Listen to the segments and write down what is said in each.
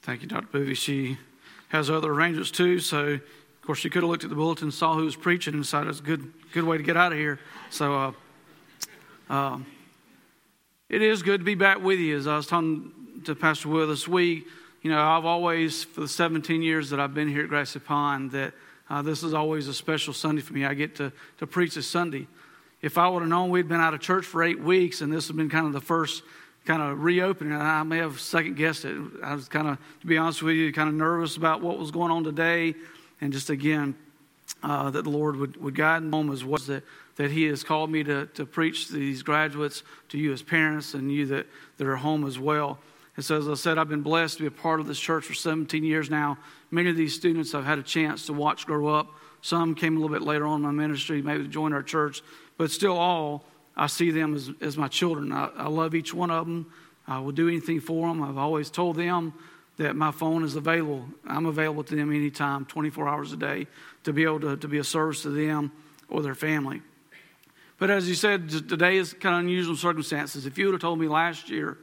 Thank you, Dr. Booby. She has other arrangements too, so of course she could have looked at the bulletin, saw who was preaching, and decided it's a good way to get out of here. So it is good to be back with you. As I was talking to Pastor Will this week, I've always, for the 17 years that I've been here at Grassy Pond, that this is always a special Sunday for me. I get to preach this Sunday. If I would have known we'd been out of church for 8 weeks and this had been kind of the first kind of reopening, I may have second guessed it. I was kind of, to be honest with you, kind of nervous about what was going on today, and just again that the Lord would guide me home as well, that He has called me to preach to these graduates, to you as parents, and you that are home as well. And so, as I said, I've been blessed to be a part of this church for 17 years now. Many of these students I've had a chance to watch grow up. Some came a little bit later on in my ministry, maybe to join our church, but still all, I see them as my children. I love each one of them. I will do anything for them. I've always told them that my phone is available. I'm available to them anytime, 24 hours a day, to be able to be a service to them or their family. But as you said, today is kind of unusual circumstances. If you would have told me last year,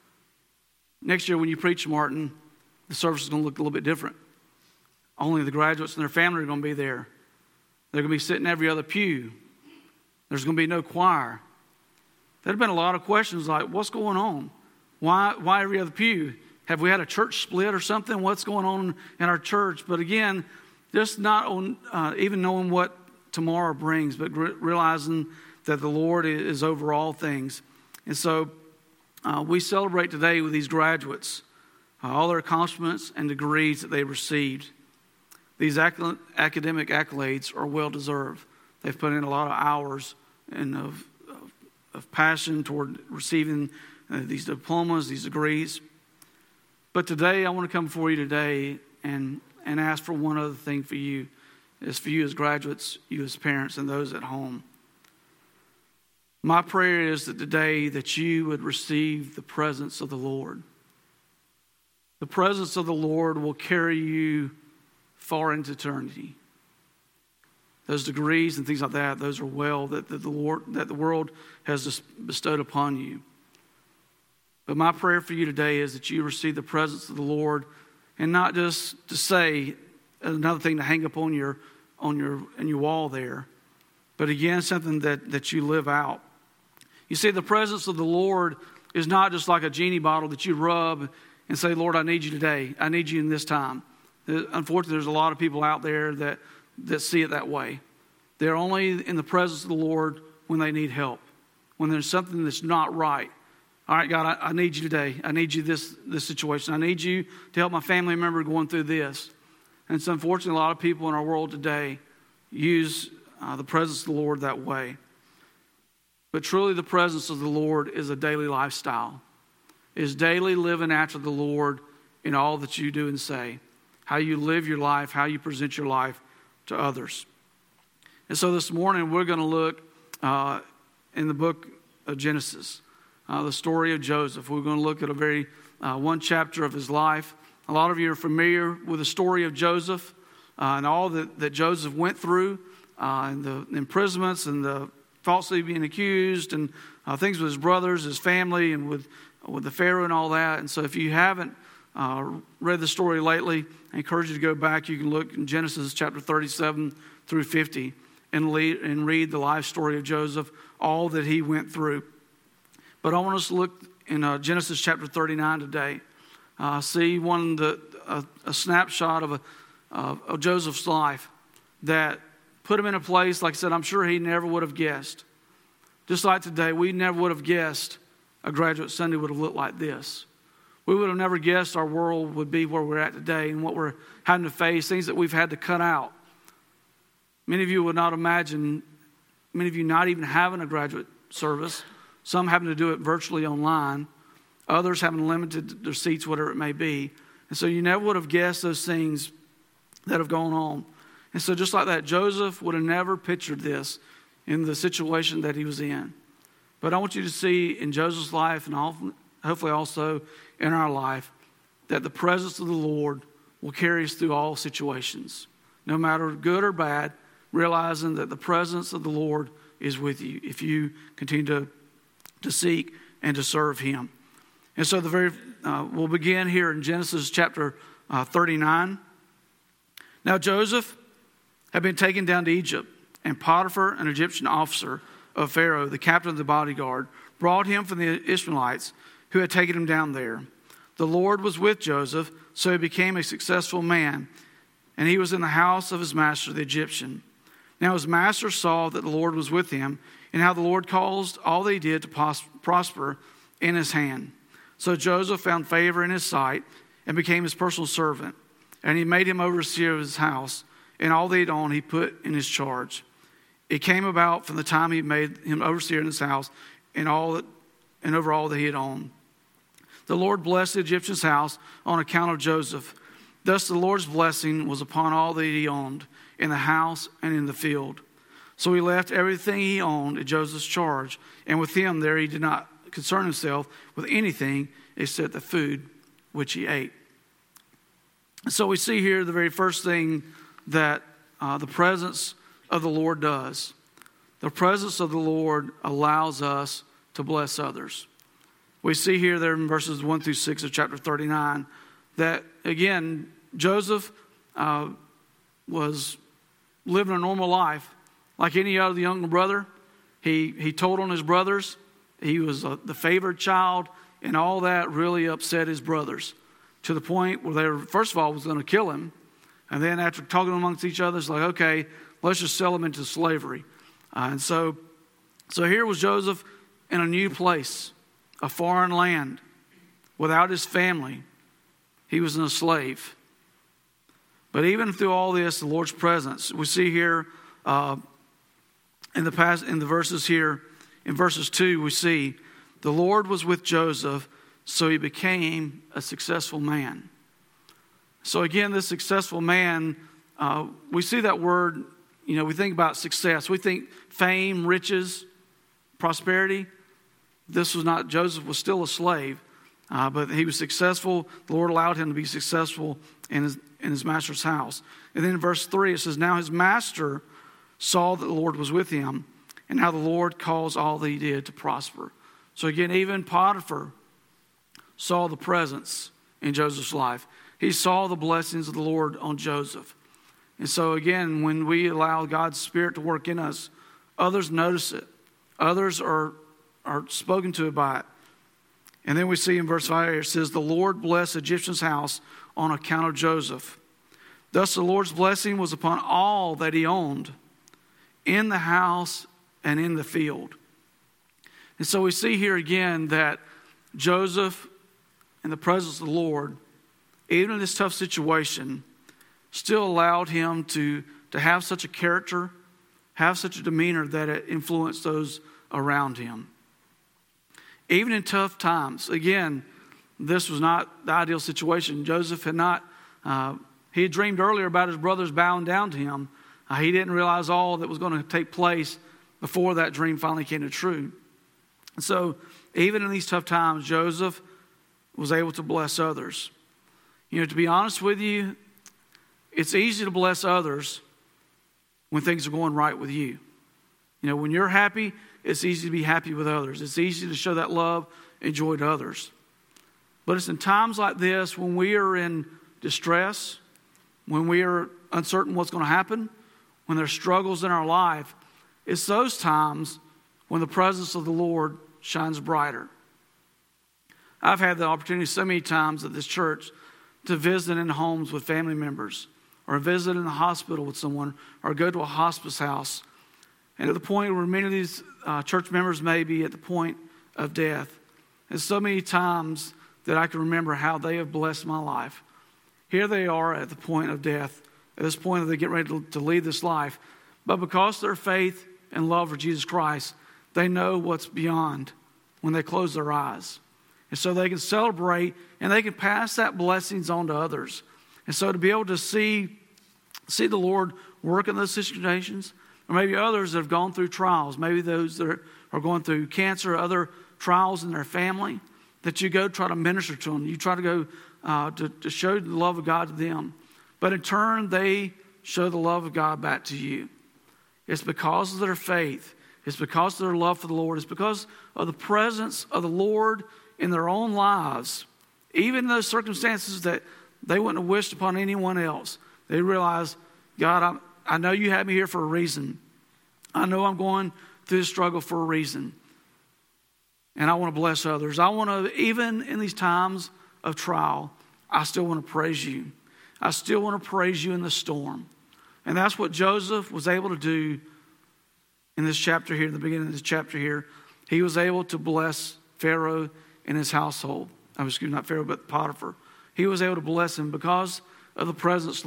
next year when you preach, Martin, the service is going to look a little bit different. Only the graduates and their family are going to be there. They're going to be sitting every other pew. There's going to be no choir. There'd have been a lot of questions like, what's going on? Why every other pew? Have we had a church split or something? What's going on in our church? But again, just not even knowing what tomorrow brings, but realizing that the Lord is over all things. And so we celebrate today with these graduates, all their accomplishments and degrees that they received. These academic accolades are well-deserved. They've put in a lot of hours and of passion toward receiving these diplomas, these degrees. But today, I want to come before you today and ask for one other thing for you. It's for you as graduates, you as parents, and those at home. My prayer is that today that you would receive the presence of the Lord. The presence of the Lord will carry you far into eternity. Those degrees and things like that, those are that the world has just bestowed upon you. But my prayer for you today is that you receive the presence of the Lord, and not just to say another thing to hang up on your wall there, but again something that you live out. You see, the presence of the Lord is not just like a genie bottle that you rub and say, Lord, I need you today. I need you in this time. Unfortunately, there's a lot of people out there that see it that way. They're only in the presence of the Lord when they need help, when there's something that's not right. All right, God, I need you today. I need you this situation. I need you to help my family member going through this. And so unfortunately, a lot of people in our world today use the presence of the Lord that way. But truly, the presence of the Lord is a daily lifestyle. Is daily living after the Lord in all that you do and say. How you live your life, how you present your life to others. And so this morning we're going to look in the book of Genesis, the story of Joseph. We're going to look at a very one chapter of his life. A lot of you are familiar with the story of Joseph and all that Joseph went through, and the imprisonments and the falsely being accused and things with his brothers, his family, and with the Pharaoh and all that. And so if you haven't read the story lately, I encourage you to go back. You can look in Genesis chapter 37 through 50 and read the life story of Joseph, all that he went through. But I want us to look in Genesis chapter 39 today. See a snapshot of Joseph's life that put him in a place, like I said, I'm sure he never would have guessed. Just like today, we never would have guessed a Graduate Sunday would have looked like this. We would have never guessed our world would be where we're at today and what we're having to face, things that we've had to cut out. Many of you would not imagine, many of you not even having a graduate service, some having to do it virtually online, others having limited their seats, whatever it may be. And so you never would have guessed those things that have gone on. And so just like that, Joseph would have never pictured this in the situation that he was in. But I want you to see in Joseph's life and hopefully also in our life that the presence of the Lord will carry us through all situations, no matter good or bad, realizing that the presence of the Lord is with you if you continue to seek and to serve Him. And so the very we'll begin here in Genesis chapter 39. Now Joseph had been taken down to Egypt, and Potiphar, an Egyptian officer of Pharaoh, the captain of the bodyguard, brought him from the Ishmaelites who had taken him down there. The Lord was with Joseph, so he became a successful man, and he was in the house of his master, the Egyptian. Now his master saw that the Lord was with him, and how the Lord caused all that he did to prosper in his hand. So Joseph found favor in his sight and became his personal servant. And he made him overseer of his house, and all that he owned he put in his charge. It came about from the time he made him overseer in his house and over all that he had owned. The Lord blessed the Egyptian's house on account of Joseph. Thus the Lord's blessing was upon all that he owned, in the house and in the field. So he left everything he owned in Joseph's charge, and with him there he did not concern himself with anything except the food which he ate. So we see here the very first thing that the presence of the Lord does. The presence of the Lord allows us to bless others. We see here there in verses 1 through 6 of chapter 39 that, again, Joseph was living a normal life like any other younger brother. He told on his brothers. He was the favored child, and all that really upset his brothers to the point where they were, first of all, was going to kill him. And then after talking amongst each other, it's like, okay, let's just sell him into slavery. And so here was Joseph in a new place, a foreign land, without his family. He was a slave. But even through all this, the Lord's presence, we see here in the verses here, in verses 2, we see the Lord was with Joseph, so he became a successful man. So again, this successful man, we see that word, we think about success. We think fame, riches, prosperity. This was not, Joseph was still a slave, but he was successful. The Lord allowed him to be successful in his master's house. And then in verse 3, it says, now his master saw that the Lord was with him, and how the Lord caused all that he did to prosper. So again, even Potiphar saw the presence in Joseph's life. He saw the blessings of the Lord on Joseph. And so again, when we allow God's Spirit to work in us, others notice it. Others are spoken to by it. And then we see in verse 5, it says, the Lord blessed the Egyptian's house on account of Joseph. Thus the Lord's blessing was upon all that he owned, in the house and in the field. And so we see here again that Joseph, in the presence of the Lord, even in this tough situation, still allowed him to have such a character, have such a demeanor that it influenced those around him. Even in tough times, again, this was not the ideal situation. Joseph had not, he had dreamed earlier about his brothers bowing down to him. He didn't realize all that was going to take place before that dream finally came to true. And so even in these tough times, Joseph was able to bless others. To be honest with you, it's easy to bless others when things are going right with you. When you're happy, it's easy to be happy with others. It's easy to show that love and joy to others. But it's in times like this when we are in distress, when we are uncertain what's going to happen, when there's struggles in our life, it's those times when the presence of the Lord shines brighter. I've had the opportunity so many times at this church to visit in homes with family members, or visit in the hospital with someone, or go to a hospice house. And at the point where many of these church members may be at the point of death. And so many times that I can remember how they have blessed my life. Here they are at the point of death. At this point, they get ready to leave this life. But because of their faith and love for Jesus Christ, they know what's beyond when they close their eyes. And so they can celebrate and they can pass that blessings on to others. And so to be able to see the Lord work in those situations, or maybe others that have gone through trials, maybe those that are going through cancer or other trials in their family, that you go try to minister to them. You try to go to show the love of God to them. But in turn, they show the love of God back to you. It's because of their faith. It's because of their love for the Lord. It's because of the presence of the Lord in their own lives even those circumstances that they wouldn't have wished upon anyone else. They realized, God, I know you had me here for a reason. I know I'm going through this struggle for a reason. And I want to bless others. I want to, even in these times of trial, I still want to praise you. I still want to praise you in the storm. And that's what Joseph was able to do in this chapter here, the beginning of this chapter here. He was able to bless Pharaoh and his household. Not Pharaoh, but Potiphar. He was able to bless him because of the presence of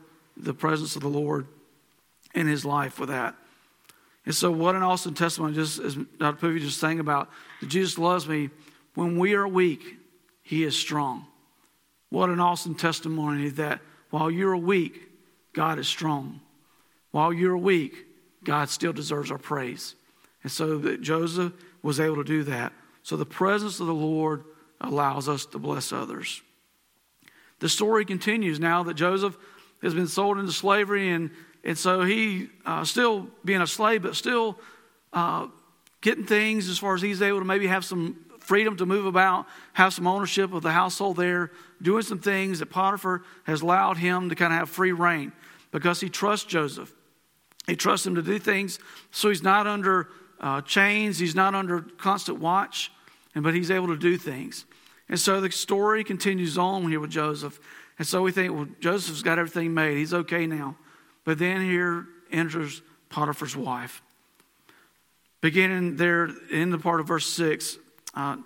the Lord in his life with that. And so what an awesome testimony, just as Dr. Poovey just sang about, that Jesus loves me. When we are weak, he is strong. What an awesome testimony that while you're weak, God is strong. While you're weak, God still deserves our praise. And so that Joseph was able to do that. So the presence of the Lord allows us to bless others. The story continues now that Joseph has been sold into slavery, and so he still being a slave, but still getting things as far as he's able to maybe have some freedom to move about, have some ownership of the household there, doing some things that Potiphar has allowed him to kind of have free reign because he trusts Joseph. He trusts him to do things, so he's not under chains, he's not under constant watch, but he's able to do things. And so the story continues on here with Joseph. And so we think, well, Joseph's got everything made. He's okay now. But then here enters Potiphar's wife. Beginning there in the part of verse 6 and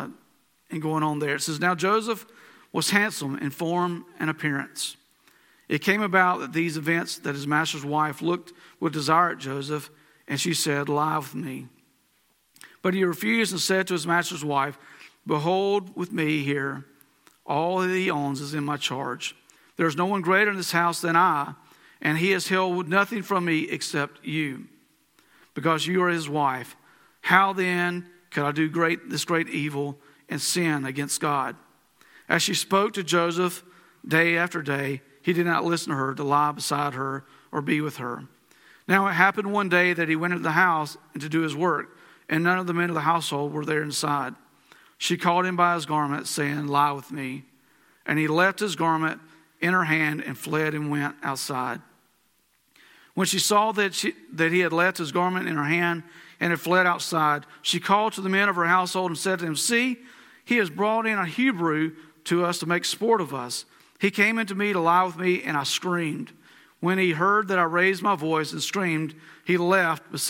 going on there. It says, now Joseph was handsome in form and appearance. It came about that these events that his master's wife looked with desire at Joseph, and she said, lie with me. But he refused and said to his master's wife, behold, with me here, all that he owns is in my charge. There is no one greater in this house than I, and he has held nothing from me except you, because you are his wife. How then could I do this great evil and sin against God? As she spoke to Joseph day after day, he did not listen to her to lie beside her or be with her. Now it happened one day that he went into the house and to do his work, and none of the men of the household were there inside. She called him by his garment, saying, lie with me. And he left his garment in her hand and fled and went outside. When she saw that he had left his garment in her hand and had fled outside, she called to the men of her household and said to them, see, he has brought in a Hebrew to us to make sport of us. He came into me to lie with me, and I screamed. When he heard that I raised my voice and screamed, he left his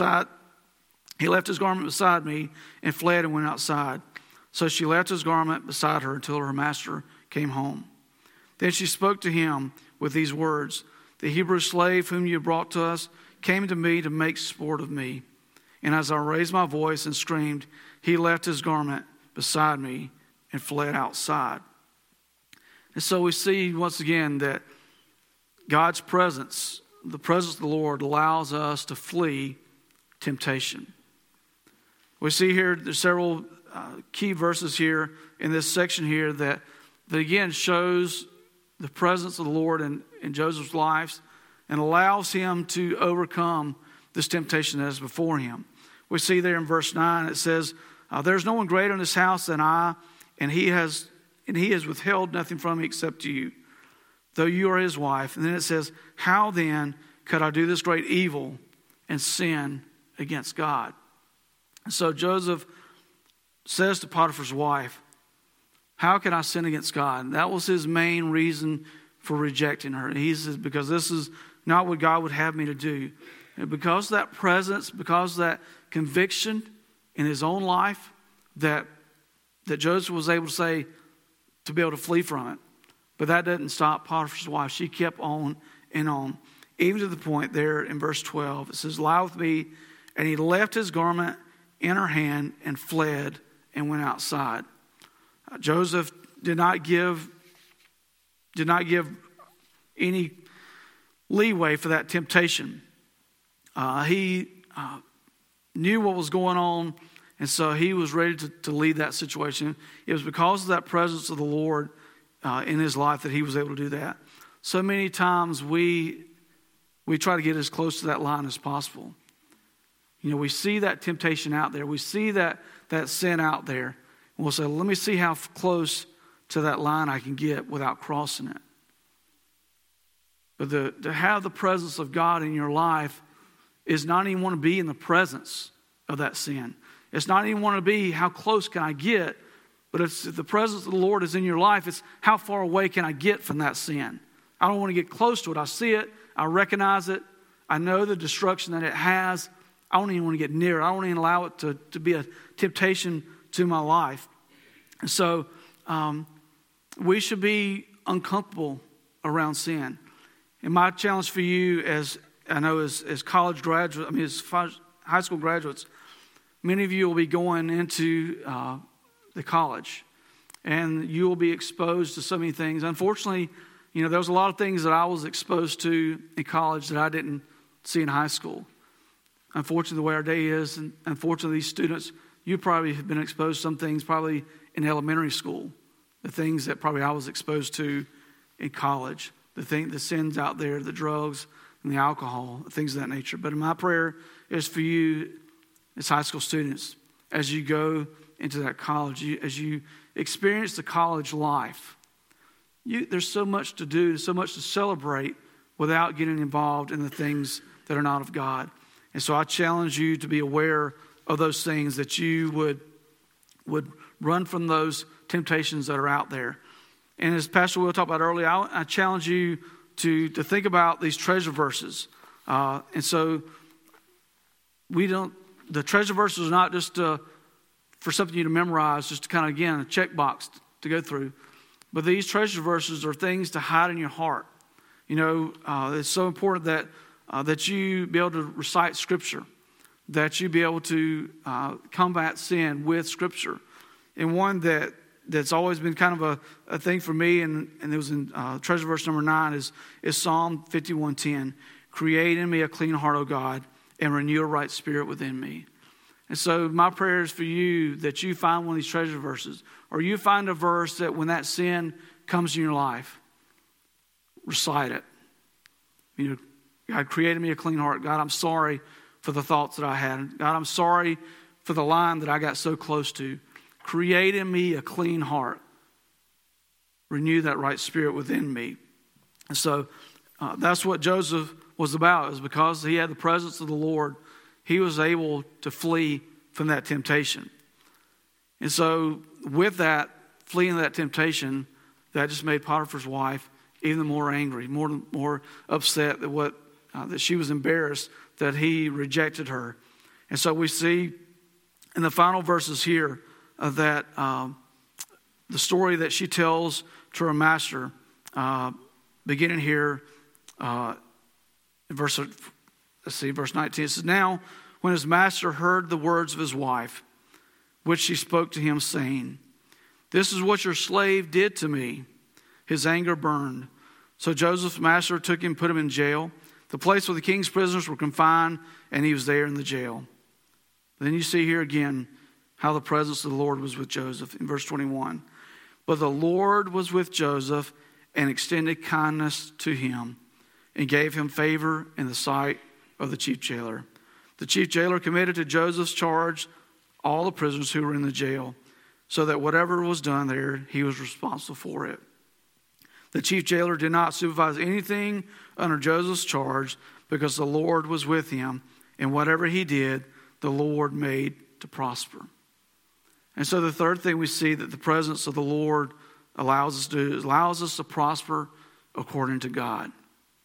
garment beside me and fled and went outside. So she left his garment beside her until her master came home. Then she spoke to him with these words, the Hebrew slave whom you brought to us came to me to make sport of me. And as I raised my voice and screamed, he left his garment beside me and fled outside. And so we see once again that God's presence, the presence of the Lord, allows us to flee temptation. We see here there's several key verses here in this section here that again shows the presence of the Lord in Joseph's life and allows him to overcome this temptation that is before him. We see there in verse 9 it says, there's no one greater in this house than I, and he has withheld nothing from me except you, though you are his wife. And then it says, how then could I do this great evil and sin against God? So Joseph says to Potiphar's wife, how can I sin against God? And that was his main reason for rejecting her. And he says, because this is not what God would have me to do. And because of that presence, because of that conviction in his own life, that Joseph was able to say, to be able to flee from it. But that didn't stop Potiphar's wife. She kept on and on. Even to the point there in verse 12, it says, lie with me. And he left his garment in her hand and fled and went outside. Joseph did not give any leeway for that temptation. He knew what was going on, and so he was ready to lead that situation. It was because of that presence of the Lord in his life that he was able to do that. So many times we try to get as close to that line as possible. You know, we see that temptation out there. We see that sin out there. And we'll say, let me see how close to that line I can get without crossing it. But to have the presence of God in your life is not even want to be in the presence of that sin. It's not even want to be how close can I get, but if the presence of the Lord is in your life, it's how far away can I get from that sin. I don't want to get close to it. I see it. I recognize it. I know the destruction that it has. I don't even want to get near it. I don't even allow it to be a temptation to my life. And so we should be uncomfortable around sin. And my challenge for you as college graduates, as high school graduates, many of you will be going into the college, and you will be exposed to so many things. Unfortunately, there was a lot of things that I was exposed to in college that I didn't see in high school. Unfortunately, the way our day is, and unfortunately, these students, you probably have been exposed to some things probably in elementary school, the things that probably I was exposed to in college, the sins out there, the drugs and the alcohol, things of that nature. But my prayer is for you as high school students, as you go into that college, as you experience the college life. There's so much to do, so much to celebrate without getting involved in the things that are not of God. And so I challenge you to be aware of those things, that you would run from those temptations that are out there. And as Pastor Will talked about earlier, I challenge you to think about these treasure verses. And so the treasure verses are not just for something you to memorize, just to kind of, again, a checkbox to go through. But these treasure verses are things to hide in your heart. It's so important that you be able to recite Scripture, that you be able to combat sin with Scripture. And one that's always been kind of a thing for me, and it was in treasure verse number 9, is Psalm 51:10. Create in me a clean heart, O God, and renew a right spirit within me. And so my prayer is for you that you find one of these treasure verses, or you find a verse that when that sin comes in your life, recite it. God created me a clean heart. God, I'm sorry for the thoughts that I had. God, I'm sorry for the line that I got so close to. Create in me a clean heart. Renew that right spirit within me. And so that's what Joseph was about. It was because he had the presence of the Lord, he was able to flee from that temptation. And so with that, fleeing that temptation, that just made Potiphar's wife even more angry, more upset that she was embarrassed that he rejected her. And so we see in the final verses here that the story that she tells to her master, beginning here in verse 19. It says, now when his master heard the words of his wife, which she spoke to him, saying, this is what your slave did to me, his anger burned. So Joseph's master took him, put him in jail, the place where the king's prisoners were confined, and he was there in the jail. Then you see here again how the presence of the Lord was with Joseph in verse 21. But the Lord was with Joseph and extended kindness to him and gave him favor in the sight of the chief jailer. The chief jailer committed to Joseph's charge all the prisoners who were in the jail, so that whatever was done there, he was responsible for it. The chief jailer did not supervise anything under Joseph's charge because the Lord was with him, and whatever he did, the Lord made to prosper. And so the third thing we see that the presence of the Lord allows us to do is allows us to prosper according to God.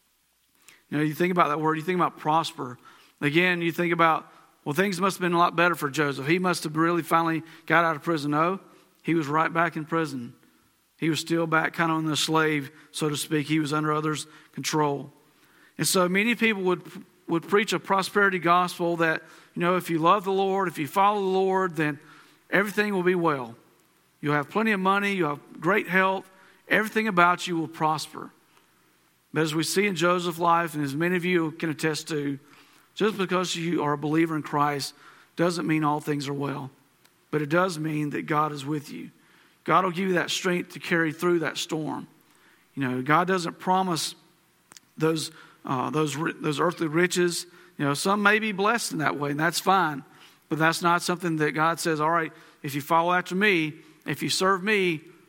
You think about that word, you think about prosper. Again, you think about, well, things must have been a lot better for Joseph. He must have really finally got out of prison. No, he was right back in prison. He was still back kind of on the slave, so to speak. He was under others' control. And so many people would preach a prosperity gospel that, if you love the Lord, if you follow the Lord, then everything will be well. You'll have plenty of money, you'll have great health, everything about you will prosper. But as we see in Joseph's life, and as many of you can attest to, just because you are a believer in Christ doesn't mean all things are well. But it does mean that God is with you. God will give you that strength to carry through that storm. God doesn't promise those earthly riches. Some may be blessed in that way, and that's fine. But that's not something that God says, all right, if you follow after me, if you serve me,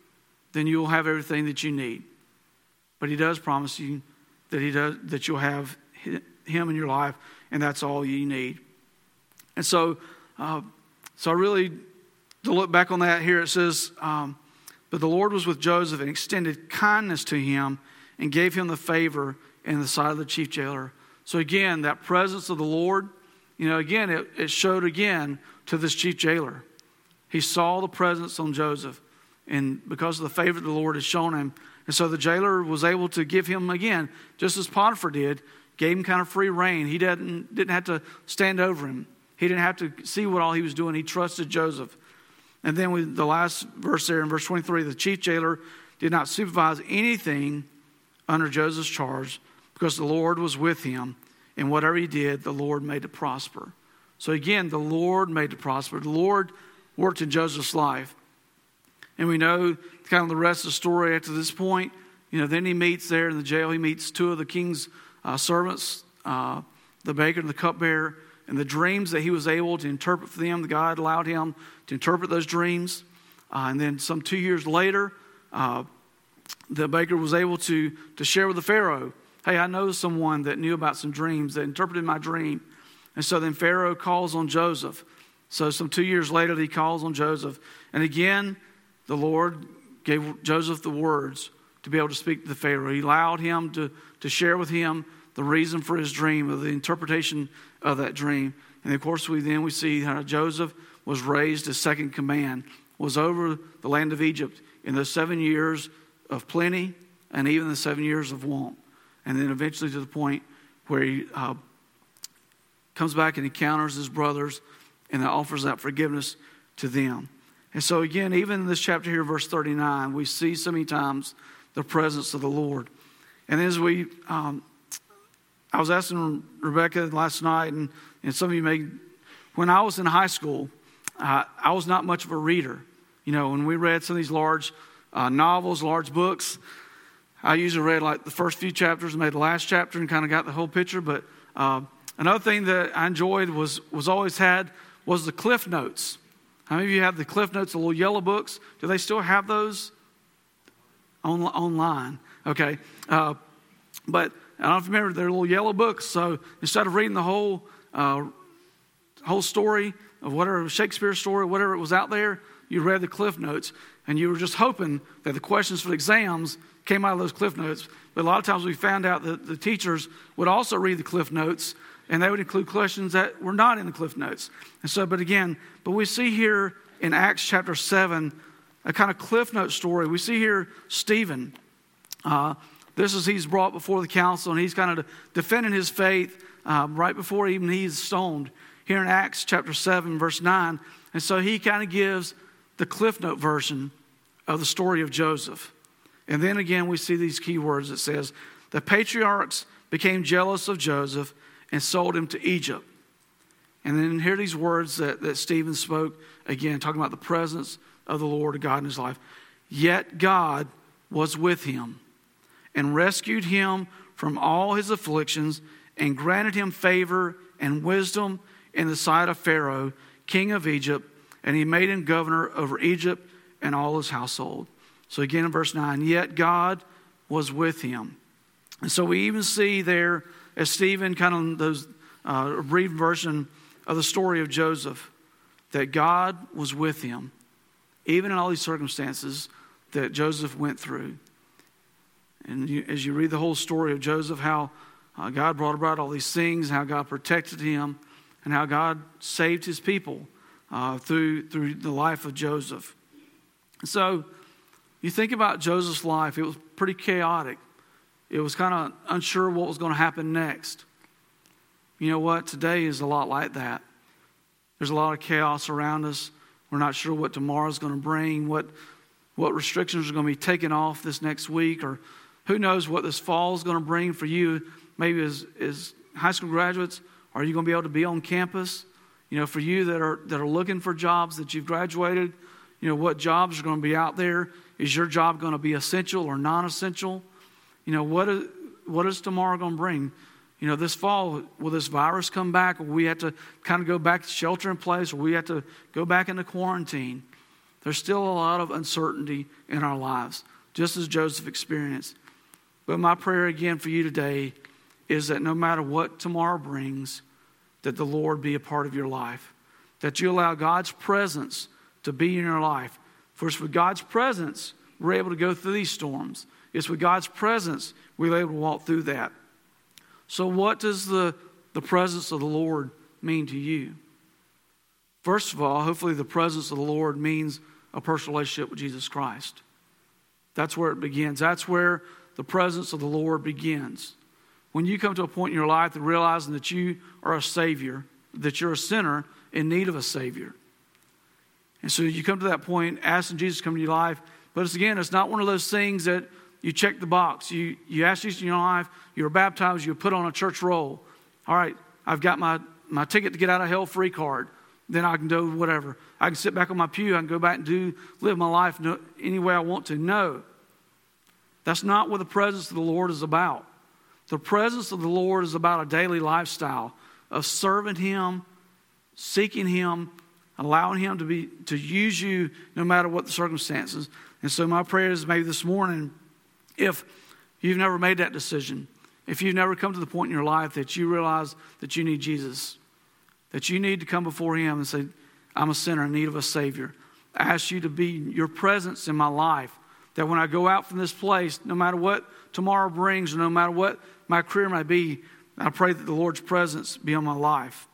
then you'll have everything that you need. But he does promise you that you'll have him in your life, and that's all you need. And so I really, to look back on that here, it says, but the Lord was with Joseph and extended kindness to him and gave him the favor in the sight of the chief jailer. So again, that presence of the Lord, again, it showed again to this chief jailer. He saw the presence on Joseph, and because of the favor the Lord had shown him. And so the jailer was able to give him, again, just as Potiphar did, gave him kind of free reign. He didn't have to stand over him. He didn't have to see what all he was doing. He trusted Joseph. And then with the last verse there in verse 23, the chief jailer did not supervise anything under Joseph's charge because the Lord was with him. And whatever he did, the Lord made it prosper. So again, the Lord made it prosper. The Lord worked in Joseph's life. And we know kind of the rest of the story after this point. Then he meets there in the jail. He meets two of the king's servants, the baker and the cupbearer, and the dreams that he was able to interpret for them. God allowed him to interpret those dreams. And then some 2 years later, the baker was able to share with the Pharaoh, hey, I know someone that knew about some dreams, that interpreted my dream. And so then Pharaoh calls on Joseph. So some 2 years later, he calls on Joseph. And again, the Lord gave Joseph the words to be able to speak to the Pharaoh. He allowed him to share with him the reason for his dream, or the interpretation of that dream. And of course, we see how Joseph was raised as second command, was over the land of Egypt in those 7 years of plenty and even the 7 years of want. And then eventually to the point where he comes back and encounters his brothers and offers that forgiveness to them. And so again, even in this chapter here, verse 39, we see so many times the presence of the Lord. And as I was asking Rebecca last night, and some of you when I was in high school, I was not much of a reader. When we read some of these large novels, large books, I usually read like the first few chapters and made the last chapter and kind of got the whole picture. But another thing that I enjoyed was the Cliff Notes. How many of you have the Cliff Notes, the little yellow books? Do they still have those online? Okay. But I don't know if you remember, they're little yellow books. So instead of reading the whole story of whatever Shakespeare story, whatever it was out there, you read the Cliff Notes. And you were just hoping that the questions for the exams came out of those Cliff Notes. But a lot of times we found out that the teachers would also read the Cliff Notes, and they would include questions that were not in the Cliff Notes. And so, but we see here in Acts chapter 7, a kind of Cliff Note story. We see here Stephen. He's brought before the council, and he's kind of defending his faith right before even he's stoned. Here in Acts chapter 7, verse 9. And so he kind of gives the Cliff Note version of the story of Joseph. And then again, we see these key words. It says, the patriarchs became jealous of Joseph and sold him to Egypt. And then hear these words that Stephen spoke, again, talking about the presence of the Lord God in his life. Yet God was with him and rescued him from all his afflictions and granted him favor and wisdom in the sight of Pharaoh, king of Egypt, and he made him governor over Egypt and all his household. So again in verse 9, yet God was with him. And so we even see there, as Stephen kind of those a brief version of the story of Joseph, that God was with him, even in all these circumstances that Joseph went through. And as you read the whole story of Joseph, how God brought about all these things, how God protected him, and how God saved his people through the life of Joseph. So you think about Joseph's life, it was pretty chaotic. It was kind of unsure what was going to happen next. You know what? Today is a lot like that. There's a lot of chaos around us. We're not sure what tomorrow's going to bring, what restrictions are going to be taken off this next week, or who knows what this fall is going to bring for you. Maybe as high school graduates, are you going to be able to be on campus? For you that are looking for jobs, that you've graduated, what jobs are going to be out there? Is your job going to be essential or non-essential? What is tomorrow going to bring? This fall, will this virus come back? Will we have to kind of go back to shelter in place? Or we have to go back into quarantine? There's still a lot of uncertainty in our lives, just as Joseph experienced. But my prayer again for you today is that no matter what tomorrow brings, that the Lord be a part of your life. That you allow God's presence to be in your life. For it's with God's presence we're able to go through these storms. It's with God's presence we're able to walk through that. So what does the presence of the Lord mean to you? First of all, hopefully the presence of the Lord means a personal relationship with Jesus Christ. That's where it begins. That's where the presence of the Lord begins. When you come to a point in your life that realizing that you are a Savior, that you're a sinner in need of a Savior. And so you come to that point, asking Jesus to come into your life. But it's not one of those things that you check the box. You ask Jesus in your life, you're baptized, you're put on a church roll. All right, I've got my ticket to get out of hell free card. Then I can do whatever. I can sit back on my pew. I can go back and live my life any way I want to. No. That's not what the presence of the Lord is about. The presence of the Lord is about a daily lifestyle of serving Him, seeking Him, allowing Him to use you no matter what the circumstances. And so my prayer is maybe this morning, if you've never made that decision, if you've never come to the point in your life that you realize that you need Jesus, that you need to come before Him and say, I'm a sinner in need of a Savior. I ask you to be your presence in my life, that when I go out from this place, no matter what tomorrow brings or no matter what my career may be, I pray that the Lord's presence be on my life.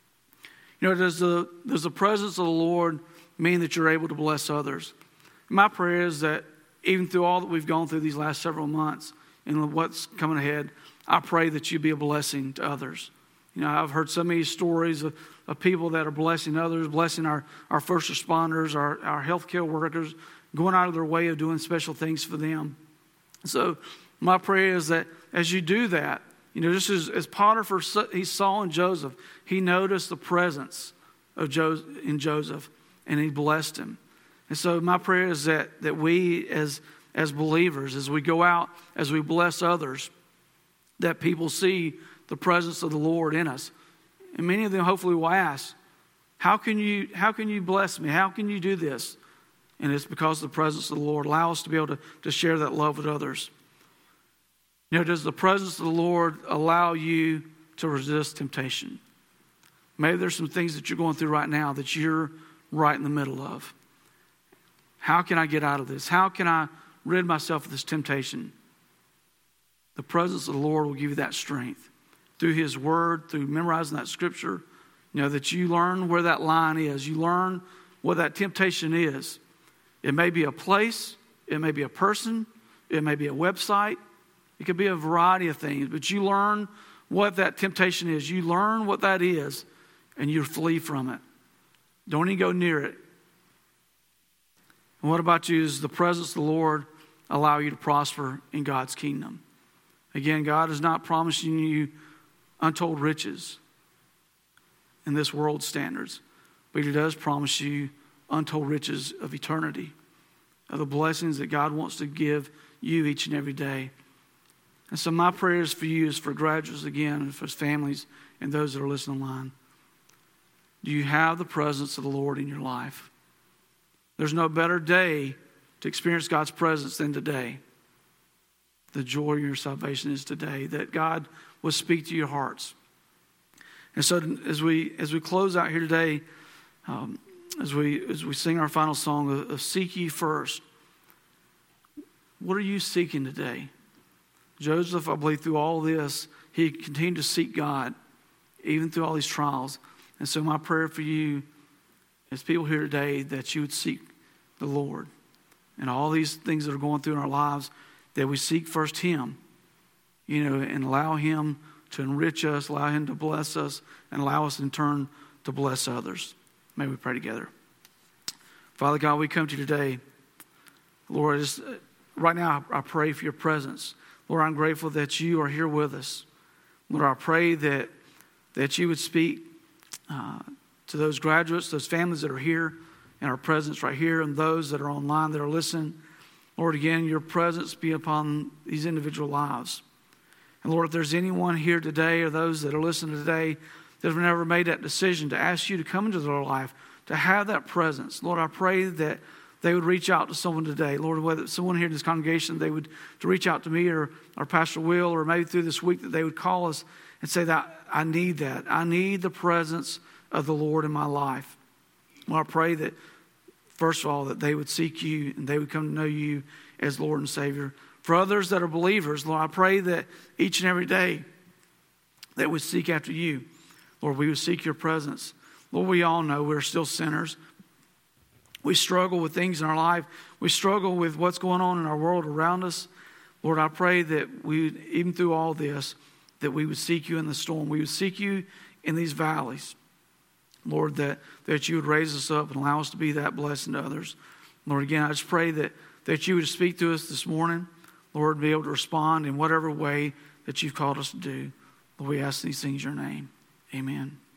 You know, does the presence of the Lord mean that you're able to bless others? My prayer is that even through all that we've gone through these last several months and what's coming ahead, I pray that you be a blessing to others. You know, I've heard so many stories of people that are blessing others, blessing our first responders, our healthcare workers, going out of their way of doing special things for them. So my prayer is that as you do that, you know, just as Potiphar, he saw in Joseph, he noticed the presence of in Joseph, and he blessed him. And so my prayer is that we as believers, as we go out, as we bless others, that people see the presence of the Lord in us. And many of them hopefully will ask, how can you bless me? How can you do this? And it's because of the presence of the Lord. Allow us to be able to share that love with others. You know, does the presence of the Lord allow you to resist temptation? Maybe there's some things that you're going through right now that you're right in the middle of. How can I get out of this? How can I rid myself of this temptation? The presence of the Lord will give you that strength through His Word, through memorizing that Scripture. You know, that you learn where that line is. You learn what that temptation is. It may be a place. It may be a person. It may be a website. It could be a variety of things. But you learn what that temptation is. You learn what that is, and you flee from it. Don't even go near it. And what about you? Does the presence of the Lord allow you to prosper in God's kingdom? Again, God is not promising you untold riches in this world's standards, but He does promise you untold riches of eternity, of the blessings that God wants to give you each and every day. And so my prayers for you is for graduates again, and for families and those that are listening online. Do you have the presence of the Lord in your life? There's no better day to experience God's presence than today. The joy of your salvation is today, that God will speak to your hearts. And so as we close out here today, as we sing our final song of Seek Ye First, what are you seeking today? Joseph, I believe through all this, he continued to seek God, even through all these trials. And so my prayer for you as people here today, that you would seek the Lord. And all these things that are going through in our lives, that we seek first Him, you know, and allow Him to enrich us, allow Him to bless us, and allow us in turn to bless others. May we pray together. Father God, we come to you today. Lord, right now I pray for your presence. Lord, I'm grateful that you are here with us. Lord, I pray that you would speak to those graduates, those families that are here in our presence right here, and those that are online that are listening. Lord, again, your presence be upon these individual lives. And Lord, if there's anyone here today or those that are listening today that have never made that decision to ask you to come into their life, to have that presence, Lord, I pray that they would reach out to someone today. Lord, whether it's someone here in this congregation, they would to reach out to me or Pastor Will, or maybe through this week that they would call us and say that I need that. I need the presence of the Lord in my life. Well, I pray that, first of all, that they would seek you and they would come to know you as Lord and Savior. For others that are believers, Lord, I pray that each and every day that we seek after you. Lord, we would seek your presence. Lord, we all know we're still sinners. We struggle with things in our life. We struggle with what's going on in our world around us. Lord, I pray that we, even through all this, that we would seek you in the storm. We would seek you in these valleys. Lord, that you would raise us up and allow us to be that blessing to others. Lord, again, I just pray that you would speak to us this morning. Lord, be able to respond in whatever way that you've called us to do. Lord, we ask these things in your name. Amen.